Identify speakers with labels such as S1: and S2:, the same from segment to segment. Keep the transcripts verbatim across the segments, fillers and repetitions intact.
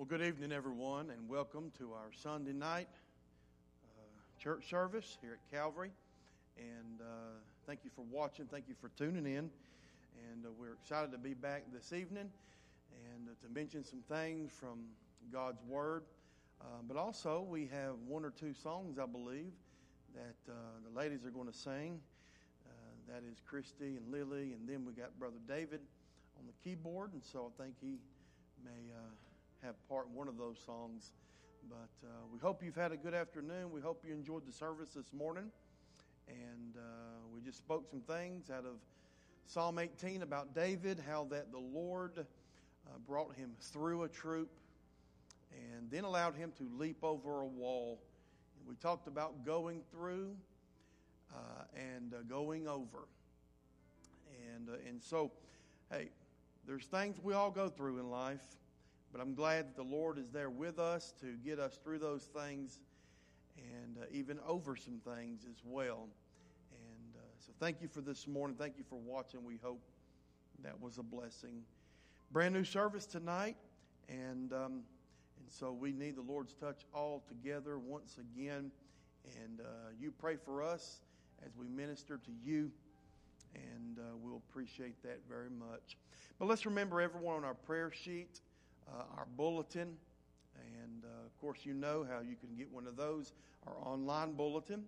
S1: Well, good evening, everyone, and welcome to our Sunday night uh, church service here at Calvary. And uh, thank you for watching. Thank you for tuning in. And uh, we're excited to be back this evening and uh, to mention some things from God's Word. Uh, but also, we have one or two songs, I believe, that uh, the ladies are going to sing. Uh, that is Christy and Lily, and then we got Brother David on the keyboard. And so I think he may Uh, have part in one of those songs. But uh, we hope you've had a good afternoon. We hope you enjoyed the service this morning. And uh, we just spoke some things out of Psalm eighteen about David, how that the Lord uh, brought him through a troop and then allowed him to leap over a wall. And we talked about going through uh, and uh, going over. And, uh, and so, hey, there's things we all go through in life. But I'm glad that the Lord is there with us to get us through those things and uh, even over some things as well. And uh, so thank you for this morning. Thank you for watching. We hope that was a blessing. Brand new service tonight. And, um, and so we need the Lord's touch all together once again. And uh, you pray for us as we minister to you. And uh, we'll appreciate that very much. But let's remember everyone on our prayer sheet. Uh, our bulletin, and uh, of course you know how you can get one of those, our online bulletin,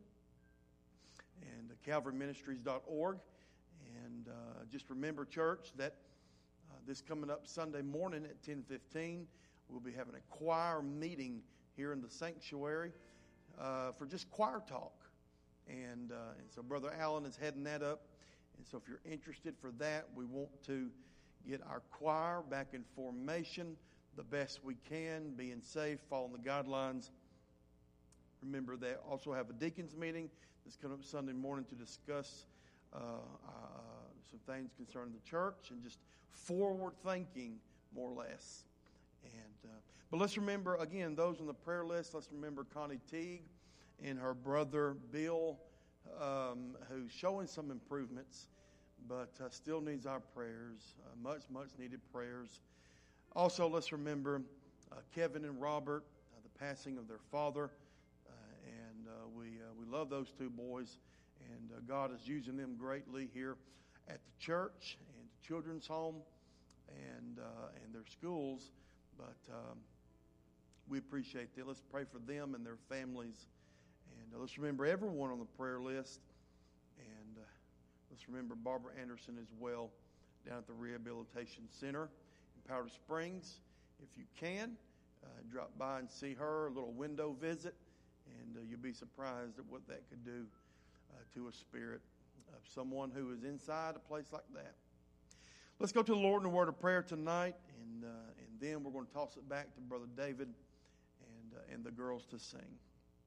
S1: and uh, calvary ministries dot org. And uh, just remember, church, that uh, this coming up Sunday morning at ten fifteen, we'll be having a choir meeting here in the sanctuary uh, for just choir talk. And, uh, and so Brother Allen is heading that up. And so if you're interested for that, we want to get our choir back in formation the best we can, being safe, following the guidelines. Remember, they also have a deacons meeting that's coming up Sunday morning to discuss uh, uh, some things concerning the church and just forward thinking, more or less. And uh, but let's remember, again, those on the prayer list, let's remember Connie Teague and her brother Bill, um, who's showing some improvements, but uh, still needs our prayers, uh, much, much needed prayers. Also, let's remember uh, Kevin and Robert, uh, the passing of their father, uh, and uh, we uh, we love those two boys, and uh, God is using them greatly here at the church and the children's home and uh, and their schools. But um, we appreciate that. Let's pray for them and their families, and uh, let's remember everyone on the prayer list. And uh, let's remember Barbara Anderson as well down at the Rehabilitation Center in Powder Springs. If you can, uh, drop by and see her, a little window visit, and uh, you'll be surprised at what that could do uh, to a spirit of someone who is inside a place like that. Let's go to the Lord in a word of prayer tonight, and uh, and then we're going to toss it back to Brother David and uh, and the girls to sing.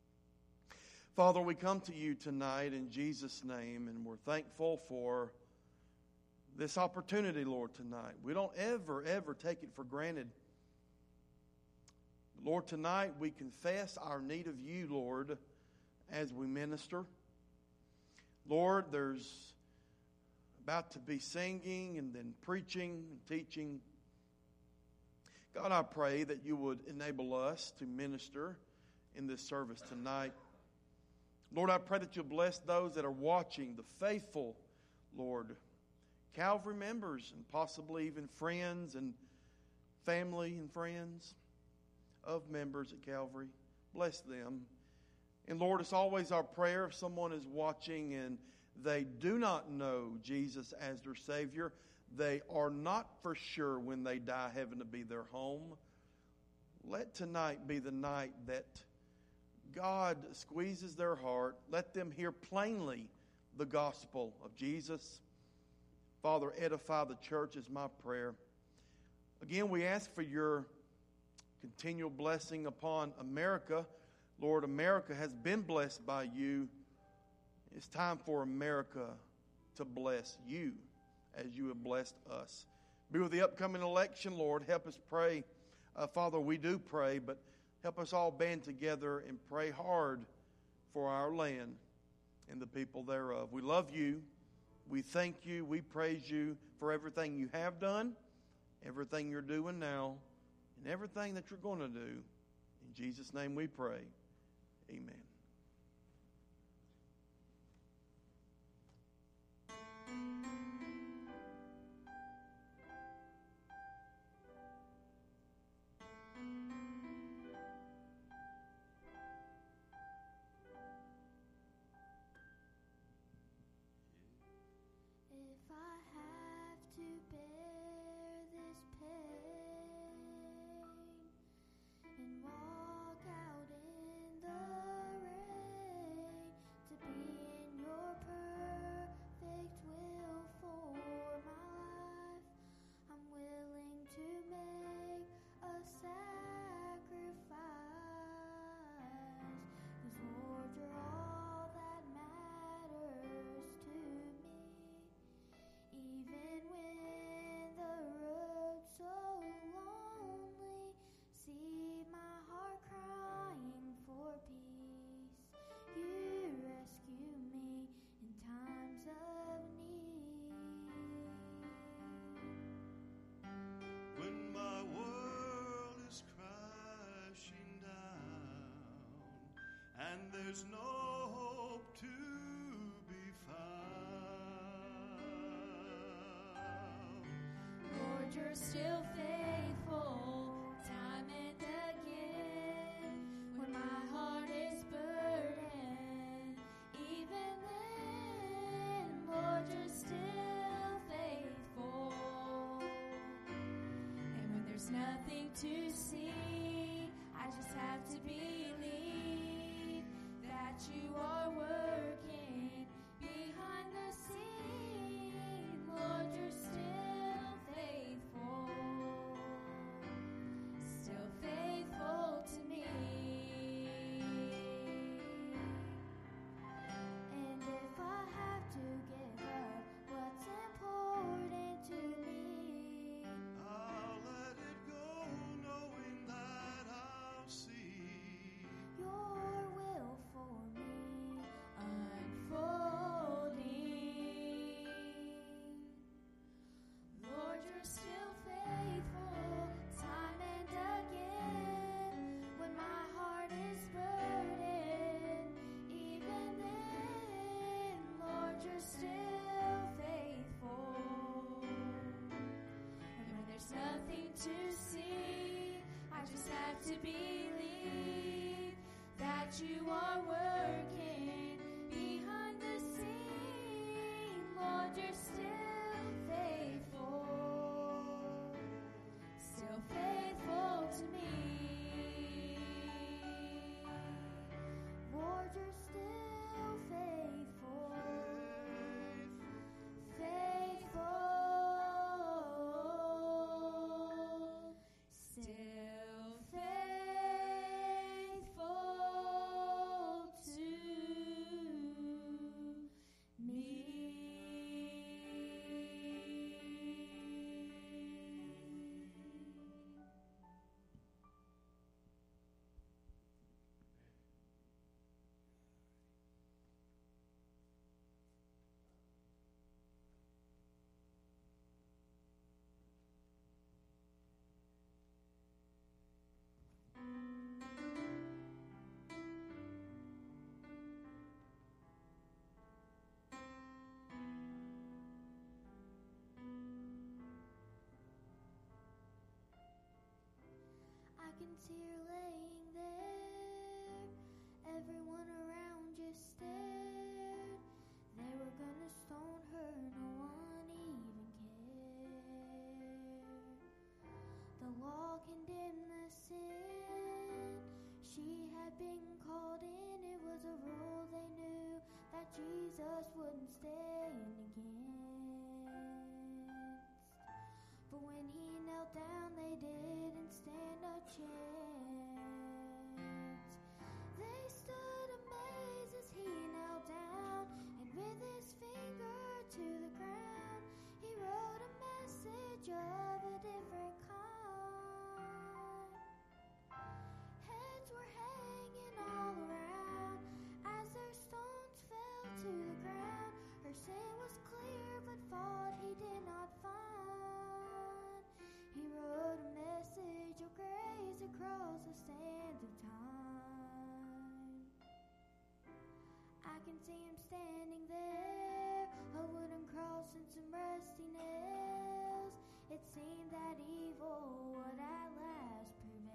S1: Father, we come to you tonight in Jesus' name, and we're thankful for this opportunity, Lord, tonight. We don't ever, ever take it for granted. Lord, tonight we confess our need of you, Lord, as we minister. Lord, there's about to be singing and then preaching and teaching. God, I pray that you would enable us to minister in this service tonight. Lord, I pray that you'll bless those that are watching, the faithful, Lord, Calvary members and possibly even friends and family and friends of members at Calvary. Bless them. And Lord, it's always our prayer if someone is watching and they do not know Jesus as their Savior, they are not for sure when they die heaven to be their home. Let tonight be the night that God squeezes their heart. Let them hear plainly the gospel of Jesus. Father, edify the church is my prayer. Again, we ask for your continual blessing upon America. Lord, America has been blessed by you. It's time for America to bless you as you have blessed us. Be with the upcoming election, Lord. Help us pray. Uh, Father, we do pray, but help us all band together and pray hard for our land and the people thereof. We love you. We thank you. We praise you for everything you have done, everything you're doing now. in everything that you're going to do. In Jesus' name we pray. Amen.
S2: There's no hope to be found. Lord, you're still faithful, time and again. When my heart is burdened, even then, Lord, you're still faithful. And when there's nothing to see, I just have to believe you are working behind the scene. Lord, you're still faithful, still faithful to me. And if I have to give up what's important to me, I'll let it go, knowing that I'll see your will for me unfolding. Lord, you're still faithful, time and again. When my heart is burdened, even then, Lord, you're still faithful. And when there's nothing to see, I just have to believe that you are working behind the scene. Lord, you're still faithful, still faithful to me. Lord, you're still faithful, faithful, still faithful to me. I can see her laying there. Everyone around just stared. They were gonna stone her, no one even cared. The law condemned the sin she had been called in. It was a rule they knew that Jesus wouldn't stand against. But when he knelt down, they didn't stand a chance. They stood amazed as he knelt down, and with his finger to the ground, he wrote a message of a different kind. Heads were hanging all around as their stones fell to the ground. Her sin was clear, but fault he did not find. He wrote a message of grace. can see him standing there, a wooden cross and some rusty nails. It seemed that evil would at last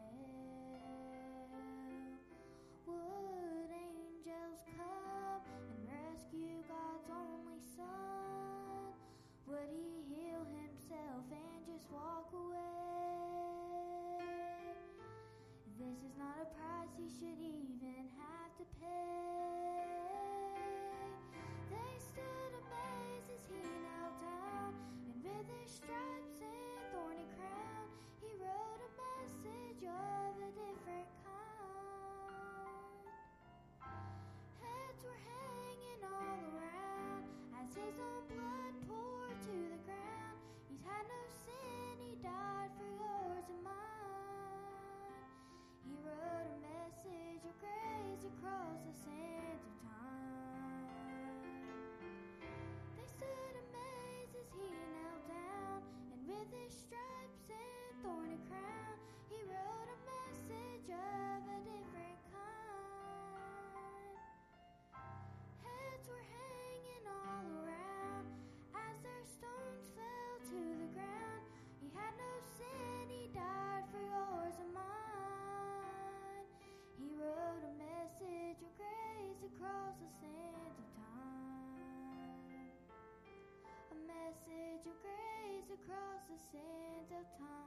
S2: prevail. Would angels come and rescue God's only Son? Would he heal himself and just walk away? This is not a price he should even have to pay. They stood amazed as he knelt down, and with his stripes and thorny crown, he wrote a message of a different kind. Heads were hanging all around as his own blood poured to the ground. He's had no sin, he died for yours and mine. He wrote a message of grace across the sands of time. They stood amazed as he knelt down, and with his stripes and thorny crown, he wrote a message of a different kind. Heads were hanging all around as their stones fell to the ground. He had no sin, he died for yours and mine. He wrote a message of grace across the sands of time. A message of grace across the sands of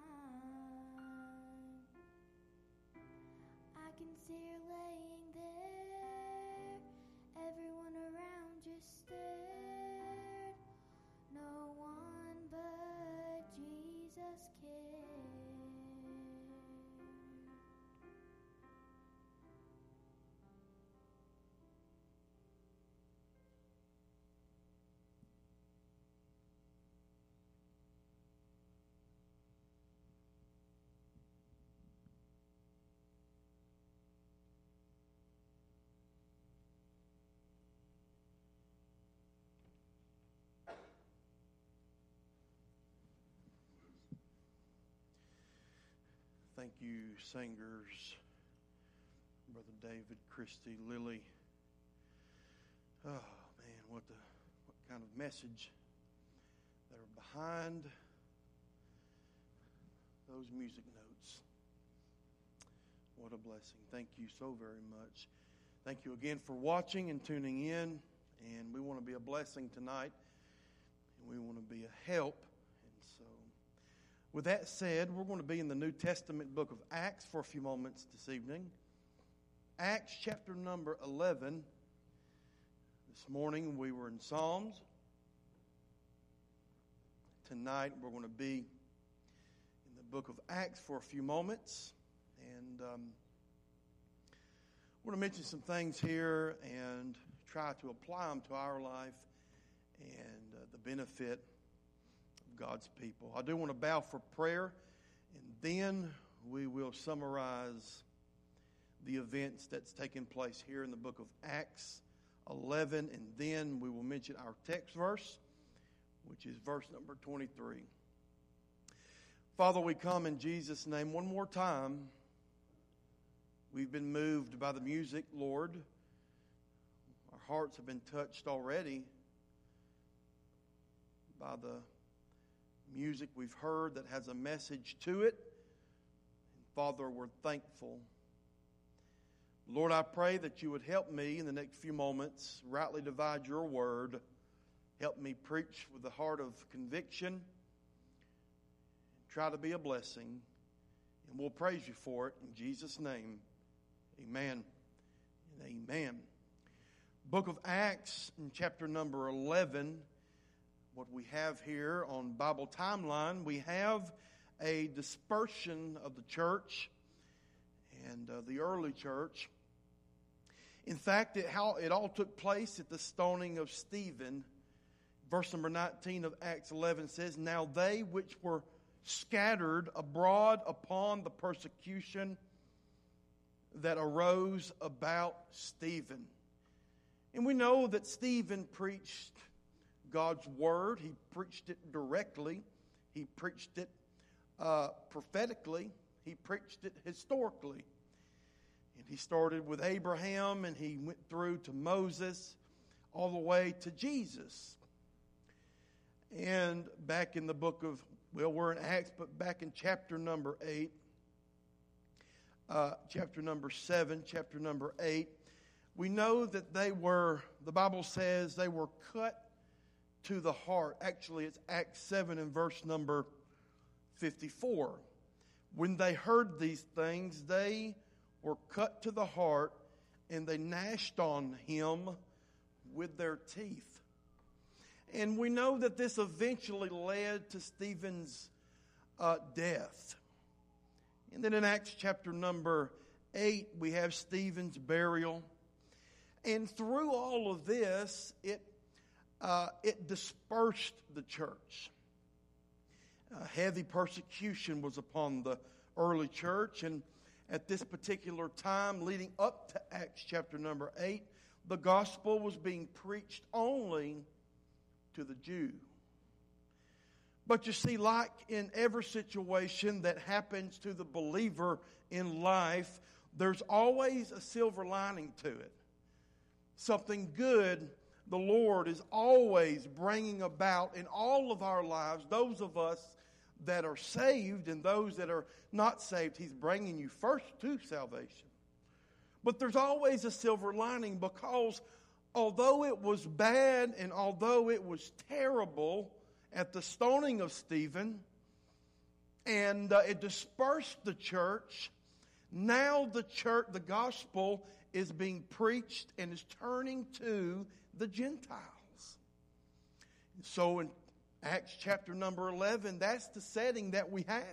S2: time. I can see her laying there. Everyone around just stared. No one but Jesus cared.
S1: Thank you, singers, Brother David, Christy, Lily. Oh, man, what the what kind of message that are behind those music notes. What a blessing. Thank you so very much. Thank you again for watching and tuning in. And we want to be a blessing tonight. And we want to be a help. And so, with that said, we're going to be in the New Testament book of Acts for a few moments this evening. Acts chapter number eleven. This morning we were in Psalms. Tonight we're going to be in the book of Acts for a few moments. And um, we're going to mention some things here and try to apply them to our life and uh, the benefit of God's people. I do want to bow for prayer, and then we will summarize the events that's taken place here in the book of Acts eleven, and then we will mention our text verse, which is verse number twenty-three. Father, we come in Jesus' name one more time. We've been moved by the music, Lord. Our hearts have been touched already by the music we've heard that has a message to it. And Father, we're thankful. Lord, I pray that you would help me in the next few moments rightly divide your word. Help me preach with a heart of conviction. Try to be a blessing. And we'll praise you for it in Jesus' name. Amen and amen. Book of Acts in chapter number eleven. What we have here on Bible Timeline, we have a dispersion of the church and uh, the early church. In fact, it, how it all took place at the stoning of Stephen. Verse number nineteen of Acts eleven says, "Now they which were scattered abroad upon the persecution that arose about Stephen." And we know that Stephen preached God's word. He preached it directly. He preached it uh, prophetically. He preached it historically. And he started with Abraham, and he went through to Moses, all the way to Jesus. And back in the book of, well, we're in Acts, but back in chapter number eight, uh, chapter number seven, chapter number eight, we know that they were, the Bible says, they were cut to the heart. Actually, it's Acts seven and verse number fifty-four. When they heard these things, they were cut to the heart, and they gnashed on him with their teeth. And we know that this eventually led to Stephen's uh, death. And then in Acts chapter number eight, we have Stephen's burial. And through all of this, it uh, it dispersed the church. Uh, heavy persecution was upon the early church, and at this particular time, leading up to Acts chapter number eight, the gospel was being preached only to the Jew. But you see, like in every situation that happens to the believer in life, there's always a silver lining to it. Something good the Lord is always bringing about in all of our lives. Those of us that are saved and those that are not saved, He's bringing you first to salvation. But there's always a silver lining, because although it was bad and although it was terrible at the stoning of Stephen, and uh, it dispersed the church, now the church, the gospel is being preached and is turning to the Gentiles. So in Acts chapter number eleven, that's the setting that we have.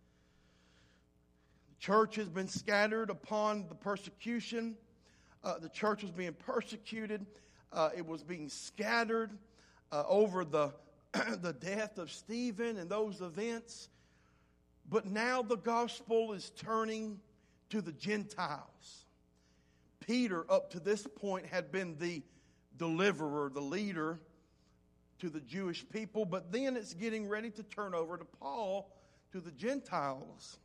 S1: The church has been scattered upon the persecution. Uh, the church was being persecuted. Uh, it was being scattered uh, over the, the death of Stephen and those events. But now the gospel is turning to the Gentiles. Peter, up to this point, had been the deliverer, the leader to the Jewish people, but then it's getting ready to turn over to Paul, to the Gentiles.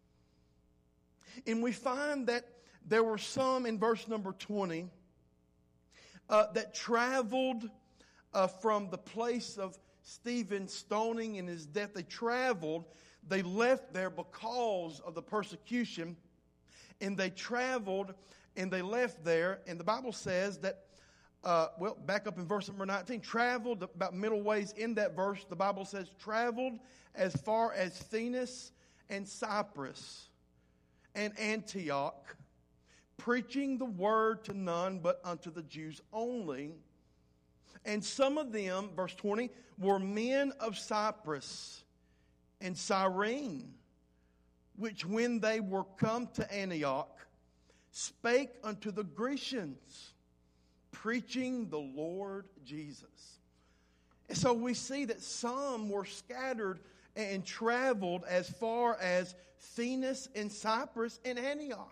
S1: And we find that there were some, in verse number twenty, uh, that traveled uh, from the place of Stephen's stoning and his death. They traveled, they left there because of the persecution, and they traveled and they left there, and the Bible says that Uh, well, back up in verse number nineteen, traveled about middle ways in that verse. The Bible says traveled as far as Phoenix and Cyprus and Antioch, preaching the word to none but unto the Jews only. And some of them, verse twenty, were men of Cyprus and Cyrene, which when they were come to Antioch, spake unto the Grecians, preaching the Lord Jesus. And so we see that some were scattered and traveled as far as Phoenix and Cyprus and Antioch.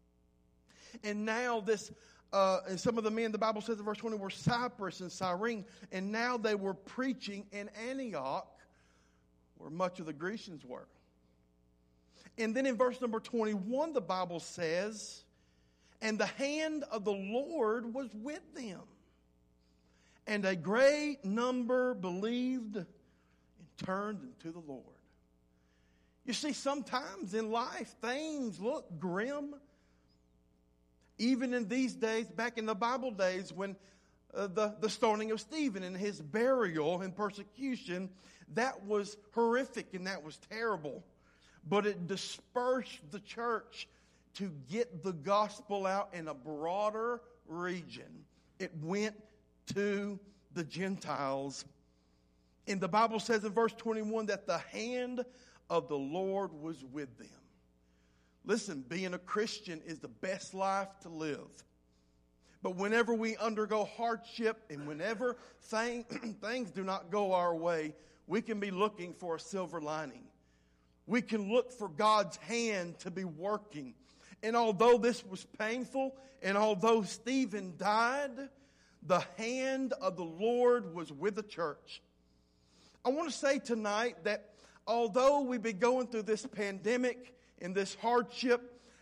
S1: And now this, uh, and some of the men, the Bible says in verse twenty, were Cyprus and Cyrene, and now they were preaching in Antioch, where much of the Grecians were. And then in verse number twenty-one, the Bible says, and the hand of the Lord was with them, and a great number believed and turned unto the Lord. You see, sometimes in life, things look grim. Even in these days, back in the Bible days, when uh, the, the stoning of Stephen and his burial and persecution, that was horrific and that was terrible. But it dispersed the church to get the gospel out in a broader region. It went to the Gentiles. And the Bible says in verse twenty-one that the hand of the Lord was with them. Listen, being a Christian is the best life to live. But whenever we undergo hardship and whenever thing, things do not go our way, we can be looking for a silver lining. We can look for God's hand to be working. And although this was painful, and although Stephen died, the hand of the Lord was with the church. I want to say tonight that although we've been going through this pandemic and this hardship,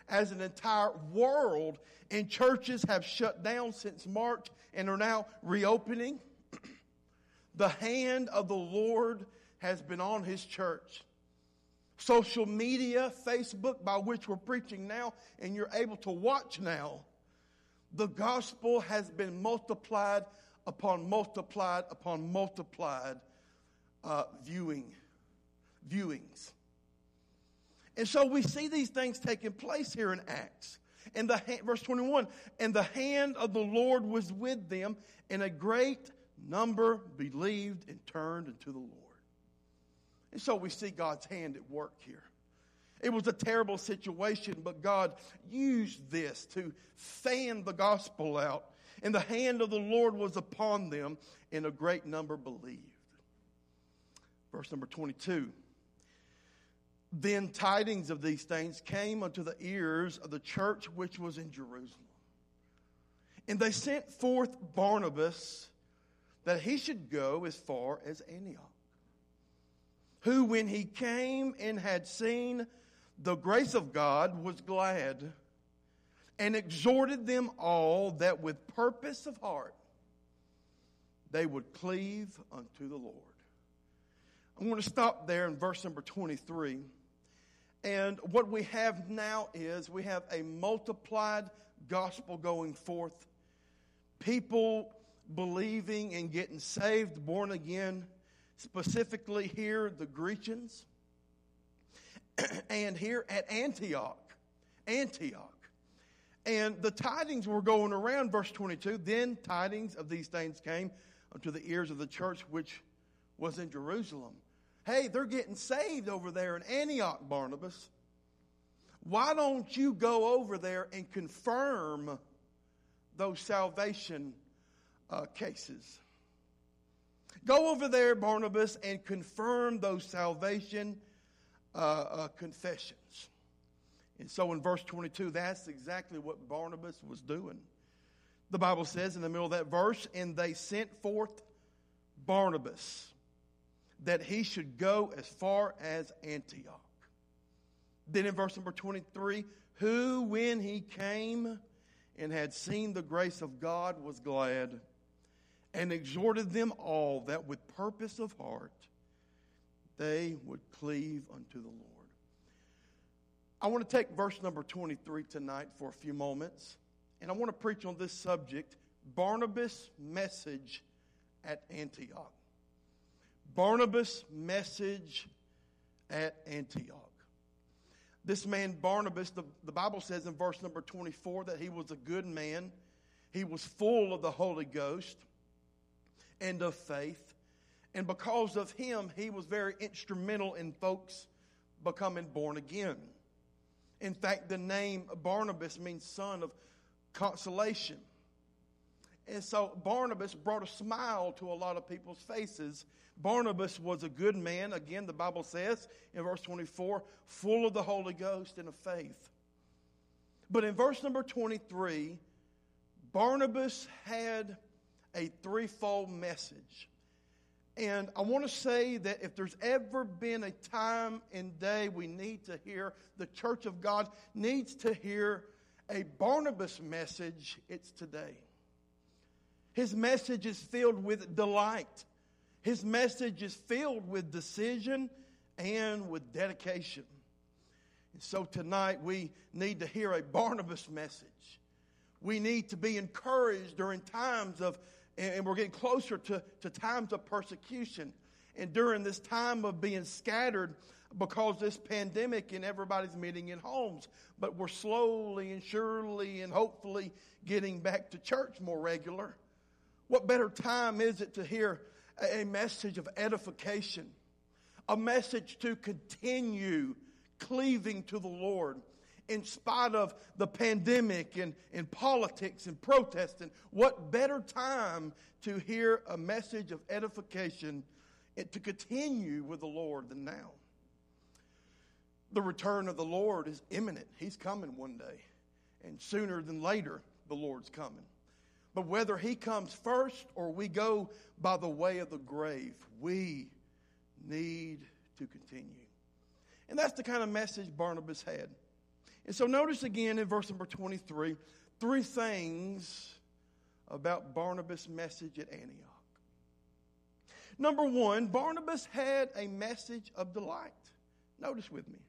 S1: as an entire world, and churches have shut down since March and are now reopening, the hand of the Lord has been on His church. Social media, Facebook, by which we're preaching now, and you're able to watch now, the gospel has been multiplied upon multiplied upon multiplied uh, viewing, viewings. And so we see these things taking place here in Acts. And the verse twenty-one, and the hand of the Lord was with them, and a great number believed and turned unto the Lord. And so we see God's hand at work here. It was a terrible situation, but God used this to fan the gospel out. And the hand of the Lord was upon them, and a great number believed. Verse number twenty-two. Then tidings of these things came unto the ears of the church which was in Jerusalem. And they sent forth Barnabas that he should go as far as Antioch. Who, when he came and had seen the grace of God, was glad, and exhorted them all that with purpose of heart they would cleave unto the Lord. I'm going to stop there in verse number twenty-three. And what we have now is we have a multiplied gospel going forth. People believing and getting saved, born again. Specifically here, the Grecians. And here at Antioch. Antioch. And the tidings were going around, verse twenty-two. Then tidings of these things came unto the ears of the church which was in Jerusalem. Hey, they're getting saved over there in Antioch, Barnabas. Why don't you go over there and confirm those salvation uh, cases? Go over there, Barnabas, and confirm those salvation uh, uh, confessions. And so in verse twenty-two, that's exactly what Barnabas was doing. The Bible says in the middle of that verse, and they sent forth Barnabas that he should go as far as Antioch. Then in verse number twenty-three, who when he came and had seen the grace of God was glad, and exhorted them all that with purpose of heart they would cleave unto the Lord. I want to take verse number twenty-three tonight for a few moments, and I want to preach on this subject, Barnabas' message at Antioch. Barnabas' message at Antioch. This man Barnabas, the, the Bible says in verse number twenty-four that he was a good man. He was full of the Holy Ghost and of faith. And because of him, he was very instrumental in folks becoming born again. In fact, the name Barnabas means son of consolation. And so Barnabas brought a smile to a lot of people's faces. Barnabas was a good man, again, the Bible says in verse twenty-four, full of the Holy Ghost and of faith. But in verse number twenty-three, Barnabas had a threefold message. And I want to say that if there's ever been a time and day we need to hear, the church of God needs to hear a Barnabas message, it's today. His message is filled with delight. His message is filled with decision and with dedication. And so tonight we need to hear a Barnabas message. We need to be encouraged during times of, and we're getting closer to, to times of persecution. And during this time of being scattered because this pandemic and everybody's meeting in homes. But we're slowly and surely and hopefully getting back to church more regular. What better time is it to hear a message of edification, a message to continue cleaving to the Lord in spite of the pandemic and, and politics and protesting? What better time to hear a message of edification and to continue with the Lord than now? The return of the Lord is imminent. He's coming one day. And sooner than later, the Lord's coming. But whether he comes first or we go by the way of the grave, we need to continue. And that's the kind of message Barnabas had. And so notice again in verse number twenty-three, three things about Barnabas' message at Antioch. Number one, Barnabas had a message of delight. Notice with me.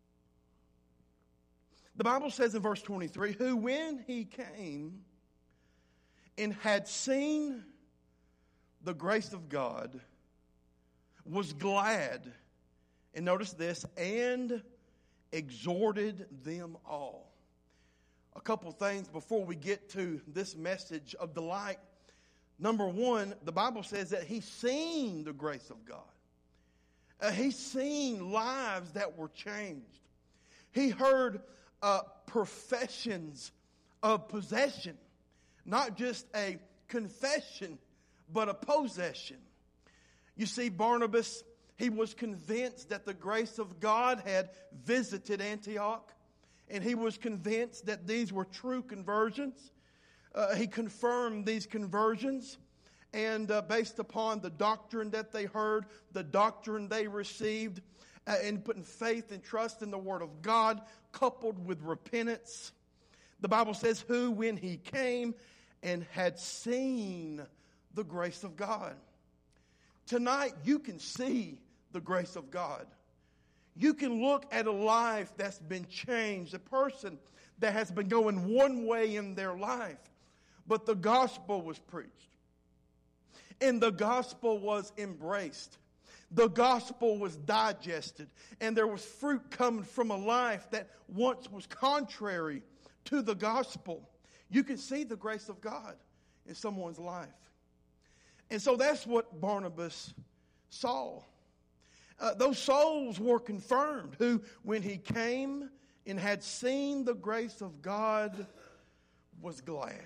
S1: The Bible says in verse twenty-three, who when he came and had seen the grace of God, was glad, and notice this, and exhorted them all. A couple things before we get to this message of delight. Number one, the Bible says that he's seen the grace of God. Uh, he's seen lives that were changed. He heard uh, professions of possession. Not just a confession, but a possession. You see, Barnabas, he was convinced that the grace of God had visited Antioch. And he was convinced that these were true conversions. Uh, he confirmed these conversions. And uh, based upon the doctrine that they heard, the doctrine they received, uh, and putting faith and trust in the Word of God, coupled with repentance. The Bible says, who when he came and had seen the grace of God. Tonight, you can see the grace of God. You can look at a life that's been changed, a person that has been going one way in their life, but the gospel was preached. And the gospel was embraced. The gospel was digested. And there was fruit coming from a life that once was contrary to the gospel. You can see the grace of God in someone's life. And so that's what Barnabas saw. Uh, those souls were confirmed who, when he came and had seen the grace of God, was glad.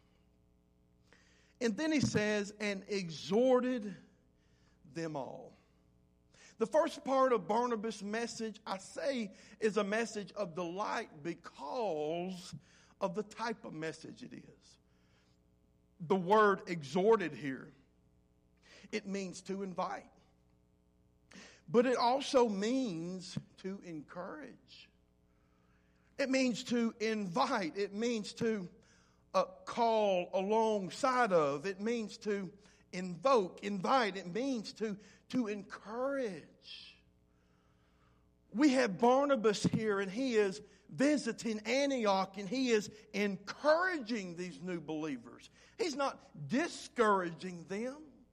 S1: And then he says, and exhorted them all. The first part of Barnabas' message, I say, is a message of delight because of the type of message it is. The word exhorted here, it means to invite. But it also means to encourage. It means to invite. It means to uh, call alongside of. It means to invoke, invite. It means to, to encourage. We have Barnabas here, and he is visiting Antioch, and he is encouraging these new believers. He's not discouraging them.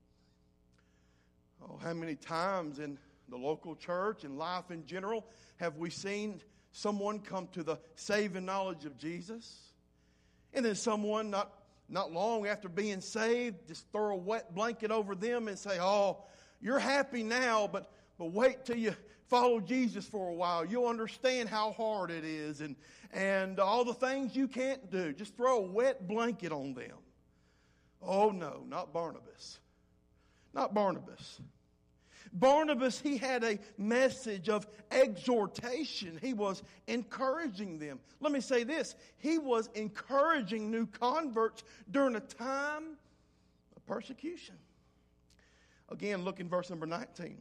S1: Oh, how many times in the local church and life in general have we seen someone come to the saving knowledge of Jesus? And then someone not, not long after being saved just throw a wet blanket over them and say, oh, you're happy now, but, but wait till you follow Jesus for a while. You'll understand how hard it is and, and all the things you can't do. Just throw a wet blanket on them. Oh, no, not Barnabas. Not Barnabas. Barnabas, he had a message of exhortation. He was encouraging them. Let me say this. He was encouraging new converts during a time of persecution. Again, look in verse number nineteen.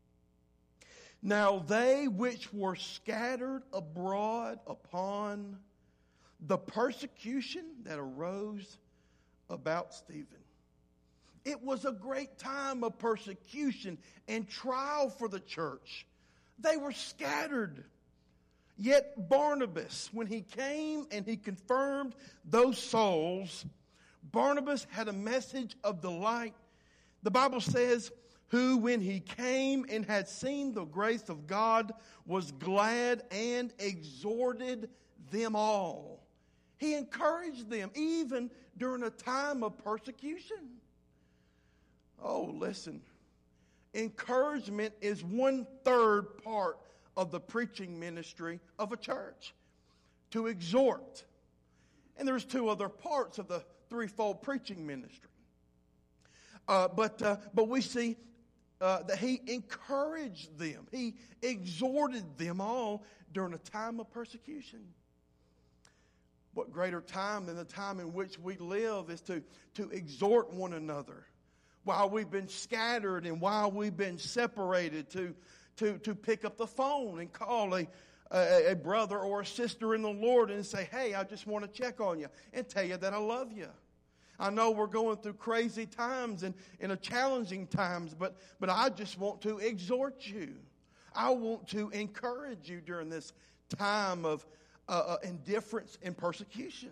S1: Now they which were scattered abroad upon the persecution that arose about Stephen. It was a great time of persecution and trial for the church. They were scattered. Yet Barnabas, when he came and he confirmed those souls, Barnabas had a message of delight. The Bible says, who when he came and had seen the grace of God was glad and exhorted them all. He encouraged them even during a time of persecution. Oh, listen. Encouragement is one third part of the preaching ministry of a church. To exhort. And there's two other parts of the threefold preaching ministry. Uh, but, uh, but we see uh, that he encouraged them. He exhorted them all during a time of persecution. What greater time than the time in which we live is to, to exhort one another. While we've been scattered and while we've been separated, to, to, to pick up the phone and call a, a, a brother or a sister in the Lord and say, hey, I just want to check on you and tell you that I love you. I know we're going through crazy times and, and a challenging times, but, but I just want to exhort you. I want to encourage you during this time of uh, uh, indifference and persecution.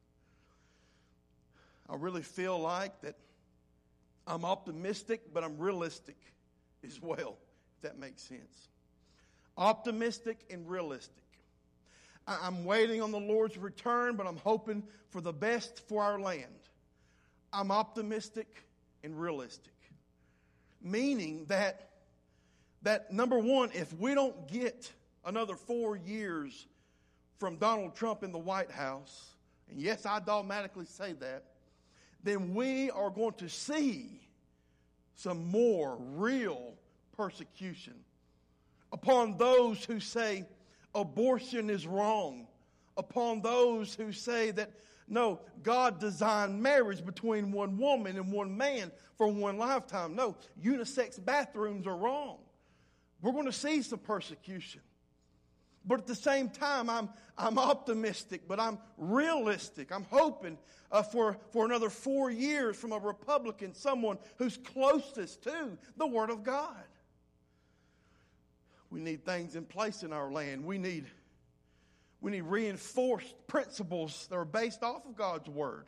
S1: I really feel like that I'm optimistic, but I'm realistic as well, if that makes sense. Optimistic and realistic. I, I'm waiting on the Lord's return, but I'm hoping for the best for our land. I'm optimistic and realistic. Meaning that, that number one, if we don't get another four years from Donald Trump in the White House, and yes, I dogmatically say that, then we are going to see some more real persecution upon those who say abortion is wrong, upon those who say that, no, God designed marriage between one woman and one man for one lifetime. No, unisex bathrooms are wrong. We're going to see some persecution. But at the same time, I'm, I'm optimistic, but I'm realistic. I'm hoping uh, for, for another four years from a Republican, someone who's closest to the Word of God. We need things in place in our land. We need, we need reinforced principles that are based off of God's Word.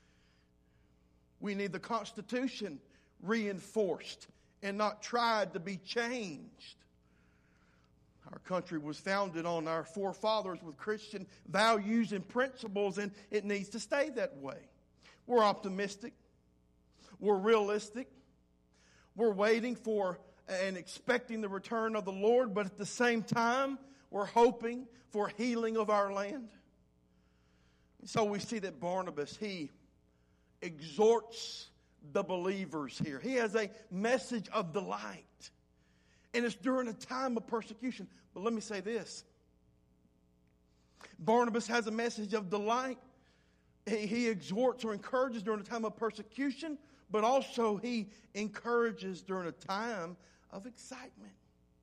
S1: We need the Constitution reinforced and not tried to be changed. Our country was founded on our forefathers with Christian values and principles, and it needs to stay that way. We're optimistic. We're realistic. We're waiting for and expecting the return of the Lord, but at the same time, we're hoping for healing of our land. So we see that Barnabas, he exhorts the believers here. He has a message of delight. And it's during a time of persecution. But let me say this. Barnabas has a message of delight. He, he exhorts or encourages during a time of persecution, but also he encourages during a time of excitement.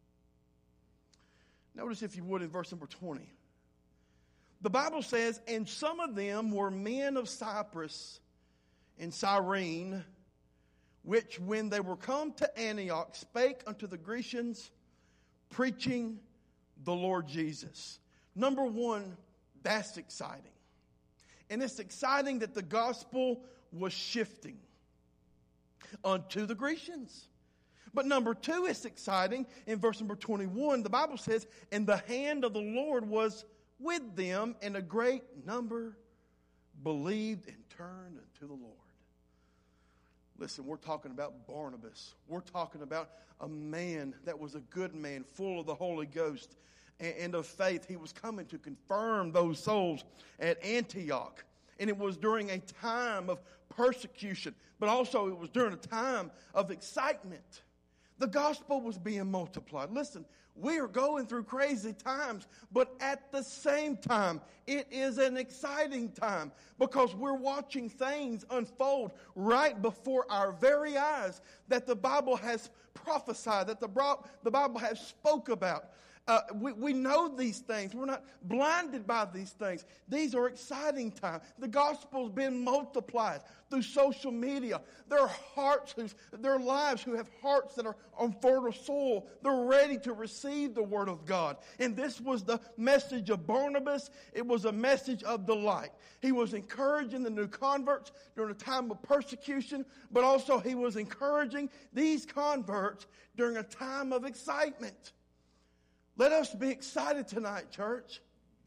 S1: Notice, if you would, in verse number twenty. The Bible says, and some of them were men of Cyprus and Cyrene, which when they were come to Antioch spake unto the Grecians, preaching the Lord Jesus. Number one, that's exciting. And it's exciting that the gospel was shifting unto the Grecians. But number two, it's exciting. In verse number twenty-one, the Bible says, and the hand of the Lord was with them, and a great number believed and turned unto the Lord. Listen, we're talking about Barnabas. We're talking about a man that was a good man, full of the Holy Ghost and, and of faith. He was coming to confirm those souls at Antioch. And it was during a time of persecution, but also it was during a time of excitement. The gospel was being multiplied. Listen, we are going through crazy times, but at the same time, it is an exciting time because we're watching things unfold right before our very eyes that the Bible has prophesied, that the, the Bible has spoke about. Uh, we, we know these things. We're not blinded by these things. These are exciting times. The gospel's been multiplied through social media. There are hearts, whose, there are lives who have hearts that are on fertile soil. They're ready to receive the word of God. And this was the message of Barnabas. It was a message of delight. He was encouraging the new converts during a time of persecution, but also he was encouraging these converts during a time of excitement. Let us be excited tonight, church.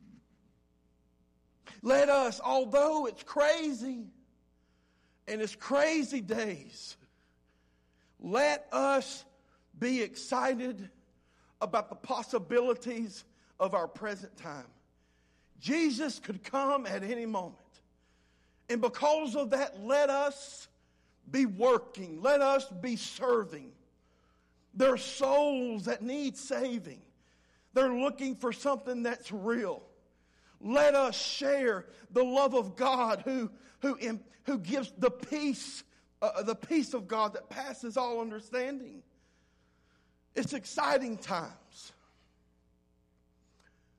S1: Let us, although it's crazy, and it's crazy days, let us be excited about the possibilities of our present time. Jesus could come at any moment. And because of that, let us be working. Let us be serving. There are souls that need saving. They're looking for something that's real. Let us share the love of God who, who, who gives the peace, uh, the peace of God that passes all understanding. It's exciting times.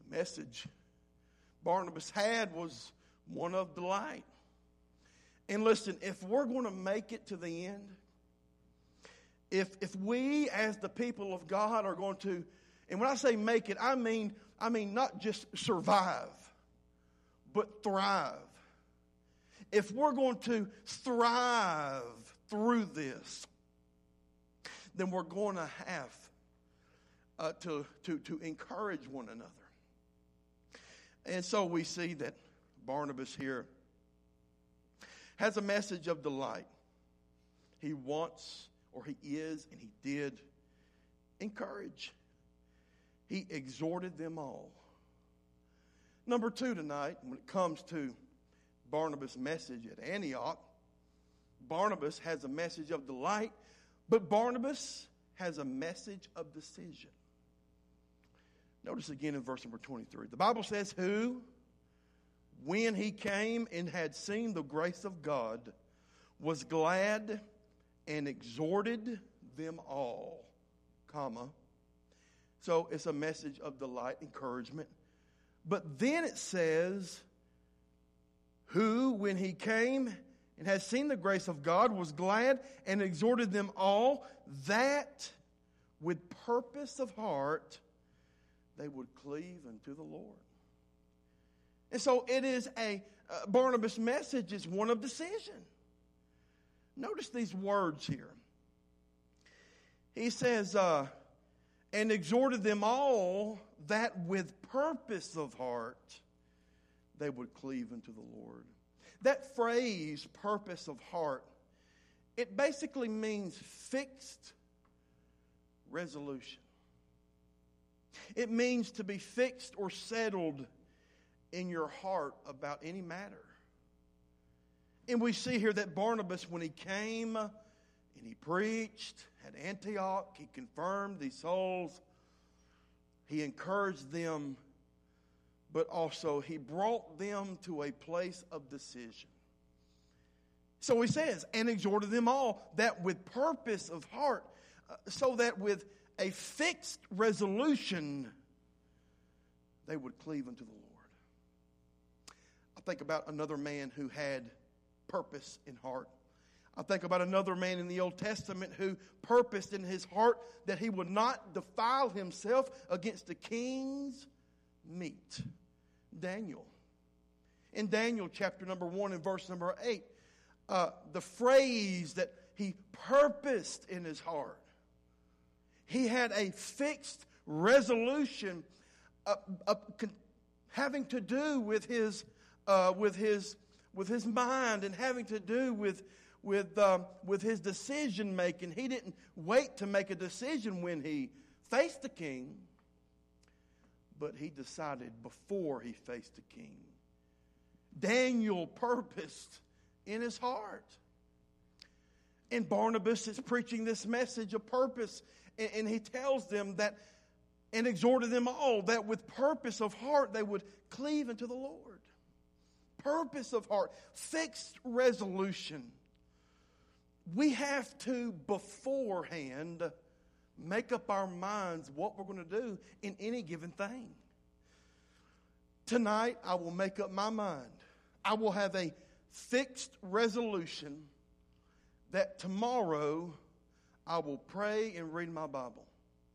S1: The message Barnabas had was one of delight. And listen, if we're going to make it to the end, if if we as the people of God are going to, and when I say make it, I mean I mean not just survive, but thrive. If we're going to thrive through this, then we're going to have uh, to, to, to encourage one another. And so we see that Barnabas here has a message of delight. He wants, or he is, and he did encourage. He exhorted them all. Number two tonight, when it comes to Barnabas' message at Antioch, Barnabas has a message of delight, but Barnabas has a message of decision. Notice again in verse number twenty-three. The Bible says, who, when he came and had seen the grace of God, was glad and exhorted them all, comma. So it's a message of delight, encouragement. But then it says, who, when he came and had seen the grace of God, was glad and exhorted them all, that with purpose of heart they would cleave unto the Lord. And so it is a, uh, Barnabas' message is one of decision. Notice these words here. He says, uh, and exhorted them all that with purpose of heart they would cleave unto the Lord. That phrase, purpose of heart, it basically means fixed resolution. It means to be fixed or settled in your heart about any matter. And we see here that Barnabas, when he came and he preached at Antioch, he confirmed these souls, he encouraged them, but also he brought them to a place of decision. So he says, and exhorted them all that with purpose of heart, uh, so that with a fixed resolution they would cleave unto the Lord. I think about another man who had purpose in heart. I think about another man in the Old Testament who purposed in his heart that he would not defile himself against the king's meat. Daniel. In Daniel chapter number one and verse number eight, uh, the phrase that he purposed in his heart, he had a fixed resolution uh, uh, con- having to do with his, uh, with his, with his mind and having to do with with um, with his decision making. He didn't wait to make a decision when he faced the king, but he decided before he faced the king. Daniel purposed in his heart. And Barnabas is preaching this message of purpose, and, and he tells them that, and exhorted them all, that with purpose of heart they would cleave unto the Lord. Purpose of heart, fixed resolution. We have to beforehand make up our minds what we're going to do in any given thing. Tonight, I will make up my mind. I will have a fixed resolution that tomorrow I will pray and read my Bible.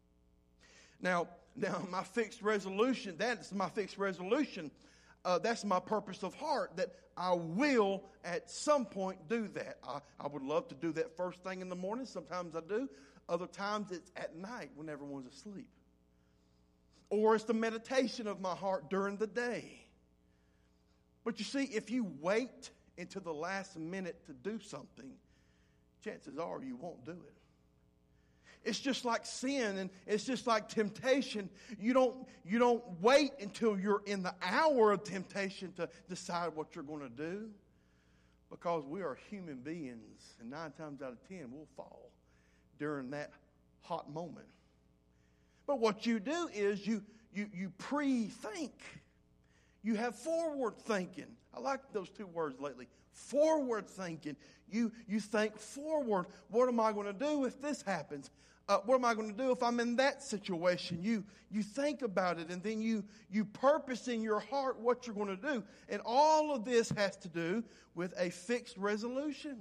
S1: Now, now my fixed resolution, that's my fixed resolution. Uh, that's my purpose of heart, that I will at some point do that. I, I would love to do that first thing in the morning. Sometimes I do. Other times it's at night when everyone's asleep. Or it's the meditation of my heart during the day. But you see, if you wait until the last minute to do something, chances are you won't do it. It's just like sin, and it's just like temptation. You don't, you don't wait until you're in the hour of temptation to decide what you're going to do, because we are human beings, and nine times out of ten we'll fall during that hot moment. But what you do is you you you pre-think. You have forward thinking. I like those two words lately. Forward thinking. You, you think forward. What am I going to do if this happens? Uh, what am I going to do if I'm in that situation? You, you think about it, and then you, you purpose in your heart what you're going to do. And all of this has to do with a fixed resolution.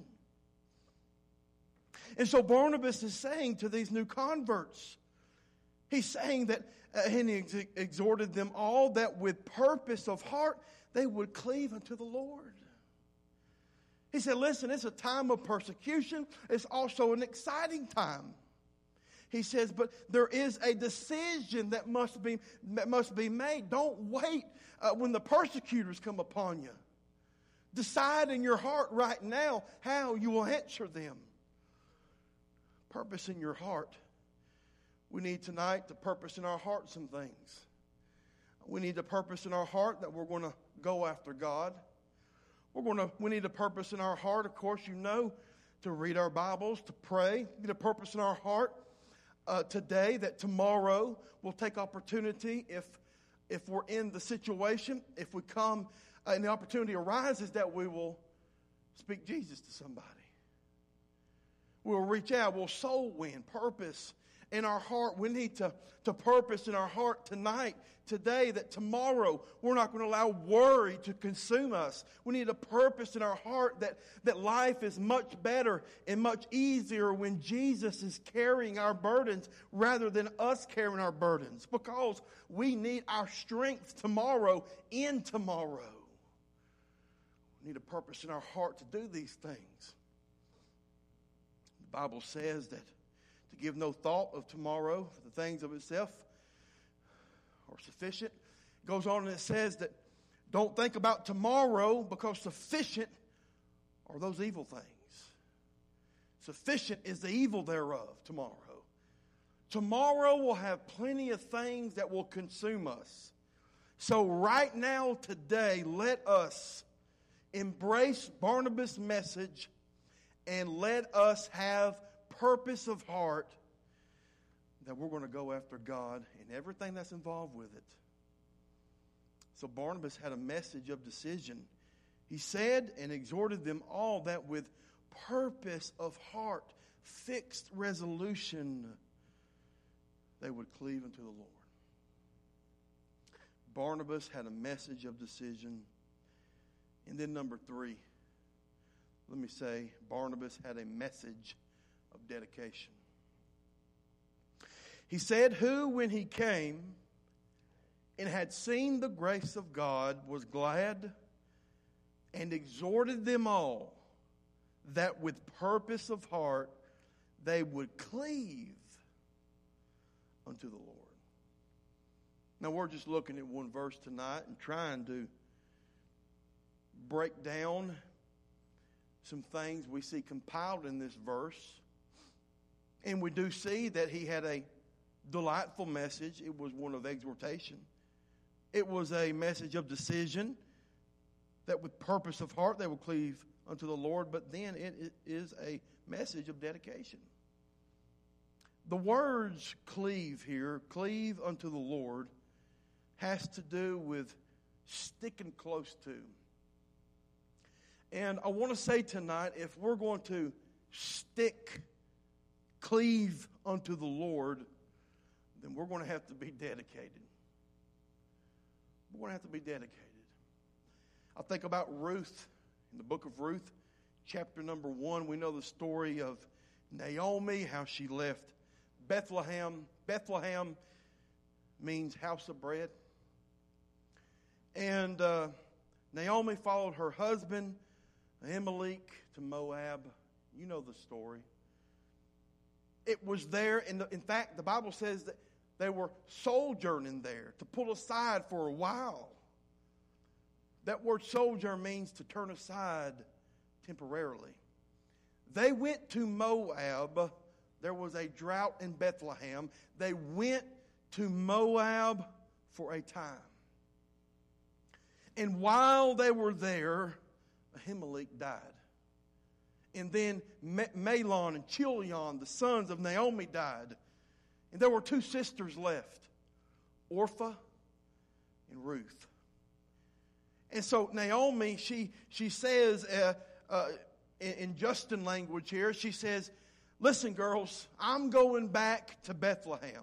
S1: And so Barnabas is saying to these new converts, he's saying that, uh, and he ex- exhorted them all that with purpose of heart they would cleave unto the Lord. He said, listen, it's a time of persecution. It's also an exciting time. He says, but there is a decision that must be, that must be made. Don't wait uh, when the persecutors come upon you. Decide in your heart right now how you will answer them. Purpose in your heart. We need tonight to purpose in our heart some things. We need to purpose in our heart that we're going to go after God. We're going to. We need a purpose in our heart, of course, you know, to read our Bibles, to pray. We need a purpose in our heart uh, today that tomorrow we'll take opportunity if if we're in the situation, if we come uh, and the opportunity arises that we will speak Jesus to somebody. We'll reach out. We'll soul win. Purpose in our heart. We need to, to purpose in our heart tonight, today, that tomorrow we're not going to allow worry to consume us. We need a purpose in our heart that, that life is much better and much easier when Jesus is carrying our burdens rather than us carrying our burdens, because we need our strength tomorrow in tomorrow. We need a purpose in our heart to do these things. The Bible says that to give no thought of tomorrow, for the things of itself are sufficient. It goes on and it says that don't think about tomorrow, because sufficient are those evil things. Sufficient is the evil thereof tomorrow. Tomorrow will have plenty of things that will consume us. So right now, today, let us embrace Barnabas' message and let us have purpose of heart that we're going to go after God and everything that's involved with it. So Barnabas had a message of decision. He said and exhorted them all that with purpose of heart, fixed resolution, they would cleave unto the Lord. Barnabas had a message of decision. And then number three, let me say, Barnabas had a message of dedication. He said, who, when he came and had seen the grace of God, was glad and exhorted them all that with purpose of heart they would cleave unto the Lord. Now, we're just looking at one verse tonight and trying to break down some things we see compiled in this verse. And we do see that he had a delightful message. It was one of exhortation. It was a message of decision, that with purpose of heart they will cleave unto the Lord. But then it is a message of dedication. The words cleave here, cleave unto the Lord, has to do with sticking close to. And I want to say tonight, if we're going to stick, cleave unto the Lord, then we're going to have to be dedicated. We're going to have to be dedicated. I think about Ruth, in the book of Ruth, chapter number one. We know the story of Naomi, how she left Bethlehem. Bethlehem means house of bread. And uh, Naomi followed her husband, Elimelech, to Moab. You know the story. It was there, in, the, in fact, the Bible says that they were sojourning there, to pull aside for a while. That word sojourn means to turn aside temporarily. They went to Moab. There was a drought in Bethlehem. They went to Moab for a time. And while they were there, Ahimelech died. And then Mahlon and Chilion, the sons of Naomi, died. And there were two sisters left, Orpah and Ruth. And so Naomi, she, she says, uh, uh, in, in Justin language here, she says, listen, girls, I'm going back to Bethlehem.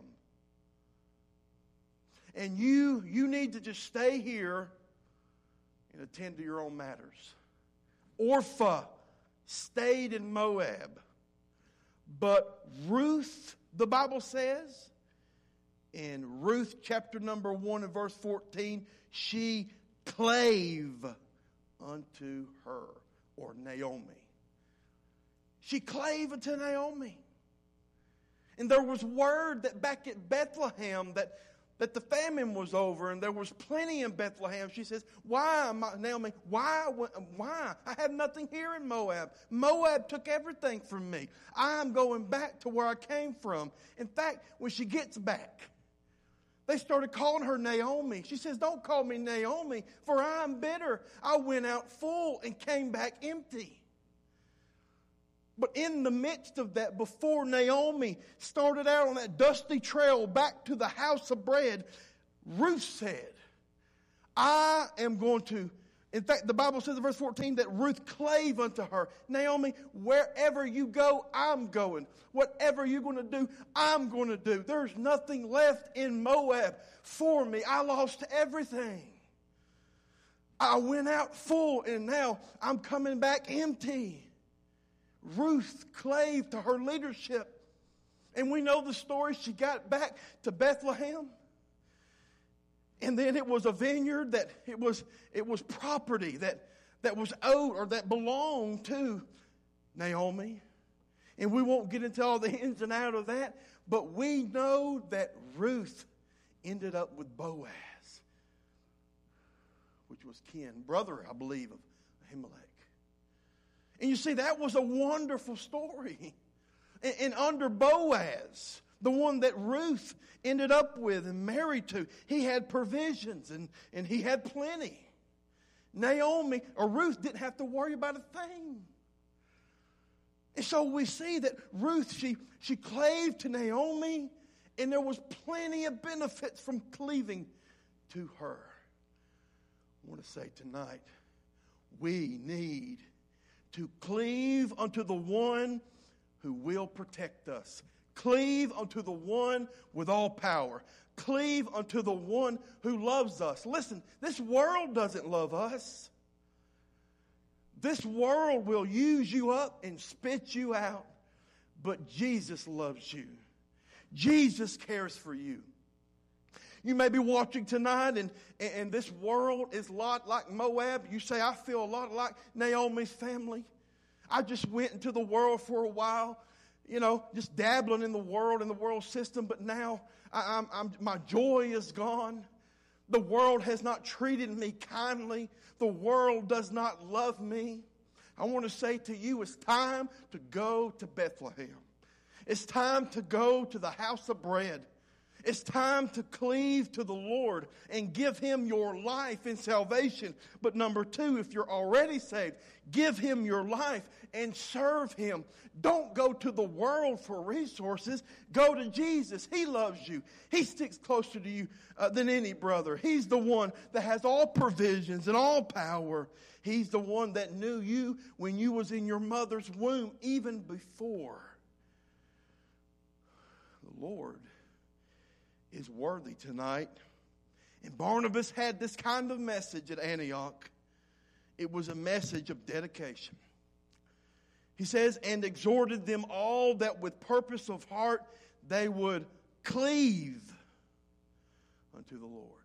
S1: And you, you need to just stay here and attend to your own matters. Orpha stayed in Moab. But Ruth, the Bible says, in Ruth chapter number one and verse fourteen, she clave unto her, or Naomi. She clave unto Naomi. And there was word that back at Bethlehem that, that the famine was over and there was plenty in Bethlehem. She says, why, Naomi, why, why? I have nothing here in Moab. Moab took everything from me. I'm going back to where I came from. In fact, when she gets back, they started calling her Naomi. She says, don't call me Naomi, for I am bitter. I went out full and came back empty. But in the midst of that, before Naomi started out on that dusty trail back to the house of bread, Ruth said, I am going to, in fact, the Bible says in verse fourteen that Ruth clave unto her. Naomi, wherever you go, I'm going. Whatever you're going to do, I'm going to do. There's nothing left in Moab for me. I lost everything. I went out full and now I'm coming back empty. Ruth clave to her leadership. And we know the story. She got back to Bethlehem. And then it was a vineyard that it was it was property that, that was owed or that belonged to Naomi. And we won't get into all the ins and outs of that. But we know that Ruth ended up with Boaz, which was kin, brother, I believe, of Ahimelech. And you see, that was a wonderful story. And, and under Boaz, the one that Ruth ended up with and married to, he had provisions and, and he had plenty. Naomi, or Ruth, didn't have to worry about a thing. And so we see that Ruth, she, she clave to Naomi, and there was plenty of benefits from cleaving to her. I want to say tonight, we need to cleave unto the one who will protect us. Cleave unto the one with all power. Cleave unto the one who loves us. Listen, this world doesn't love us. This world will use you up and spit you out. But Jesus loves you. Jesus cares for you. You may be watching tonight and, and this world is a lot like Moab. You say, I feel a lot like Naomi's family. I just went into the world for a while, you know, just dabbling in the world and the world system. But now I, I'm, I'm, my joy is gone. The world has not treated me kindly. The world does not love me. I want to say to you, it's time to go to Bethlehem. It's time to go to the house of bread. It's time to cleave to the Lord and give Him your life in salvation. But number two, if you're already saved, give Him your life and serve Him. Don't go to the world for resources. Go to Jesus. He loves you. He sticks closer to you uh, than any brother. He's the one that has all provisions and all power. He's the one that knew you when you was in your mother's womb, even before. The Lord is worthy tonight. And Barnabas had this kind of message at Antioch. It was a message of dedication. He says, and exhorted them all that with purpose of heart they would cleave unto the Lord.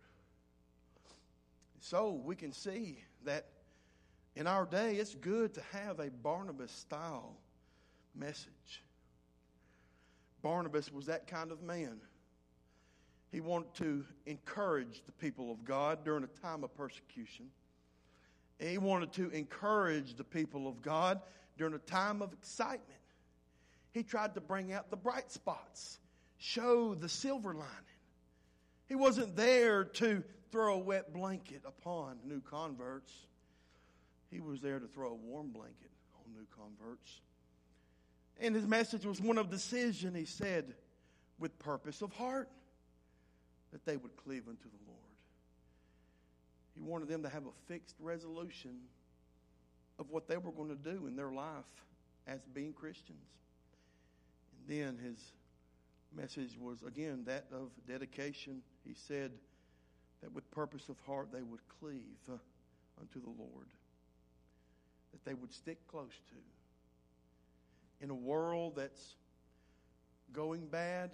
S1: So we can see that in our day it's good to have a Barnabas style message. Barnabas was that kind of man. He wanted to encourage the people of God during a time of persecution. He wanted to encourage the people of God during a time of excitement. He tried to bring out the bright spots, show the silver lining. He wasn't there to throw a wet blanket upon new converts. He was there to throw a warm blanket on new converts. And his message was one of decision, he said, with purpose of heart, that they would cleave unto the Lord. He He wanted them to have a fixed resolution of what they were going to do in their life as being Christians. And then his message was, again, that of dedication. He said that with purpose of heart they would cleave uh, unto the Lord, that they would stick close to. In a world that's going bad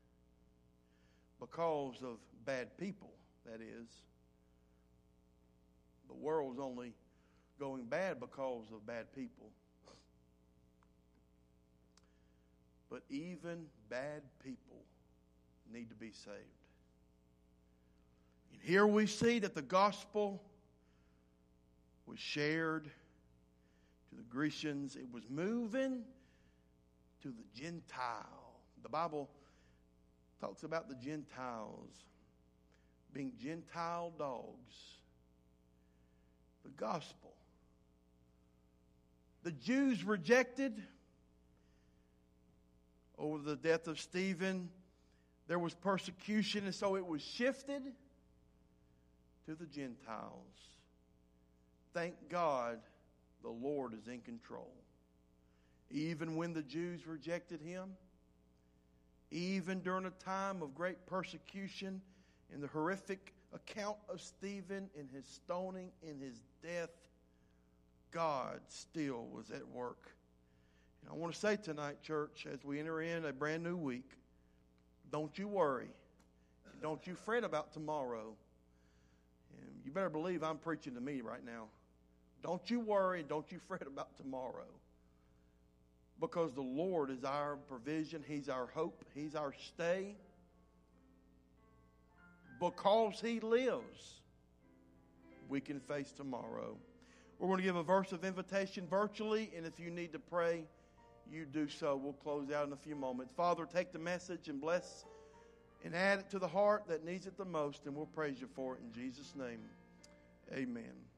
S1: because of bad people, that is. The world's only going bad because of bad people. But even bad people need to be saved. And here we see that the gospel was shared to the Grecians. It was moving to the Gentile. The Bible talks about the Gentiles being Gentile dogs. The gospel. The Jews rejected. Over the death of Stephen, there was persecution, and so it was shifted to the Gentiles. Thank God the Lord is in control. Even when the Jews rejected him, even during a time of great persecution, in the horrific account of Stephen, in his stoning, in his death, God still was at work. And I want to say tonight, church, as we enter in a brand new week, don't you worry. Don't you fret about tomorrow. And you better believe I'm preaching to me right now. Don't you worry. Don't you fret about tomorrow. Because the Lord is our provision. He's our hope. He's our stay. Because He lives, we can face tomorrow. We're going to give a verse of invitation virtually, and if you need to pray, you do so. We'll close out in a few moments. Father, take the message and bless and add it to the heart that needs it the most, and we'll praise you for it in Jesus' name. Amen.